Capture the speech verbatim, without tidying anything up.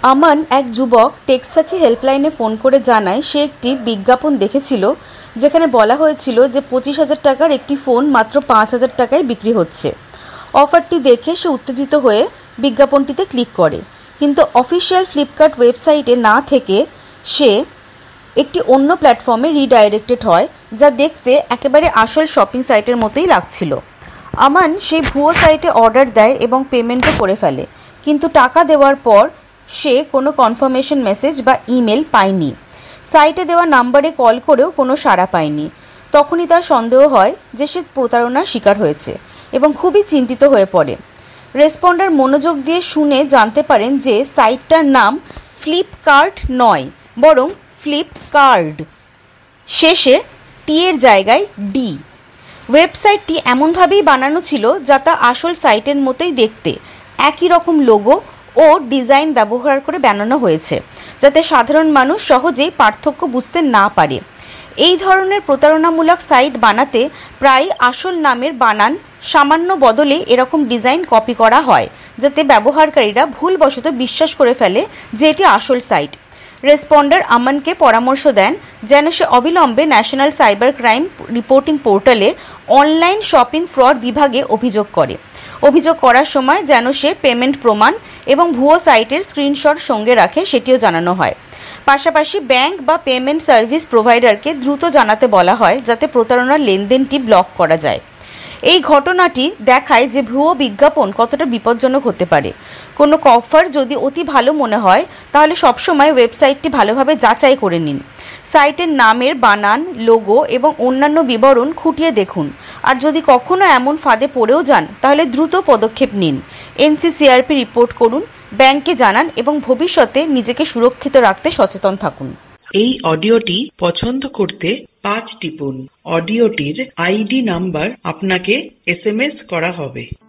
আমান এক যুবক টেকসাখী হেল্পলাইনে ফোন করে জানায় সে একটি বিজ্ঞাপন দেখেছিল যেখানে বলা হয়েছিল যে পঁচিশ হাজার টাকার একটি ফোন মাত্র পাঁচ হাজার টাকায় বিক্রি হচ্ছে। অফারটি দেখে সে উত্তেজিত হয়ে বিজ্ঞাপনটিতে ক্লিক করে, কিন্তু অফিসিয়াল ফ্লিপকার্ট ওয়েবসাইটে না থেকে সে একটি অন্য প্ল্যাটফর্মে রিডাইরেক্টেড হয়, যা দেখতে একেবারে আসল শপিং সাইটের মতোই লাগছিল। আমান সেই ভুয়ো সাইটে অর্ডার দেয় এবং পেমেন্টও করে ফেলে, কিন্তু টাকা দেওয়ার পর সে কোনো কনফার্মেশন মেসেজ বা ইমেল পায়নি। সাইটে দেওয়া নাম্বারে কল করেও কোনো সাড়া পায়নি। তখনই তার সন্দেহ হয় যে সে প্রতারণার শিকার হয়েছে এবং খুবই চিন্তিত হয়ে পড়ে। রেসপন্ডার মনোযোগ দিয়ে শুনে জানতে পারেন যে সাইটটার নাম ফ্লিপকার্ট নয়, বরং ফ্লিপকার্ড, শেষে টি এর জায়গায় ডি। ওয়েবসাইটটি এমনভাবেই বানানো ছিল যা তা আসল সাইটের মতোই দেখতে, একই রকম লোগো ও ডিজাইন ব্যবহার করে বানানো হয়েছে যাতে সাধারণ মানুষ সহজেই পার্থক্য বুঝতে না পারে। এই ধরনের প্রতারণামূলক সাইট বানাতে প্রায় আসল নামের বানান সামান্য বদলে এরকম ডিজাইন কপি করা হয় যাতে ব্যবহারকারীরা ভুলবশত বিশ্বাস করে ফেলে যে এটি আসল সাইট। রেসপন্ডার আমানকে পরামর্শ দেন যেন সে অবিলম্বে ন্যাশনাল সাইবার ক্রাইম রিপোর্টিং পোর্টালে অনলাইন শপিং ফ্রড বিভাগে অভিযোগ করে। অভিযোগ করার সময় যেন সে পেমেন্ট প্রমাণ এবং ভুয়ো সাইটের স্ক্রিনশট সঙ্গে রাখে, সেটিও জানানো হয়। পাশাপাশি ব্যাংক বা পেমেন্ট সার্ভিস প্রোভাইডারকে দ্রুত জানাতে বলা হয় যাতে প্রতারণার লেনদেনটি ব্লক করা যায়। এই ঘটনাটি দেখায় যে ভুয়ো বিজ্ঞাপন কতটা বিপজ্জনক হতে পারে। কোনো অফার যদি অতি ভালো মনে হয় তাহলে সবসময় ওয়েবসাইটটি ভালোভাবে যাচাই করে নিন। সাইটের নামের বানান, লোগো এবং অন্যান্য বিবরণ খুঁটিয়ে দেখুন। আর যদি কখনো এমন ফাঁদে পড়েও যান তাহলে দ্রুত পদক্ষেপ নিন। এনসিসিআরপি রিপোর্ট করুন, ব্যাংকে জানান এবং ভবিষ্যতে নিজেকে সুরক্ষিত রাখতে সচেতন থাকুন। এই অডিওটি পছন্দ করতে পাঁচ টিপুন। অডিওটির আইডি নাম্বার আপনাকে এস এম এস করা হবে।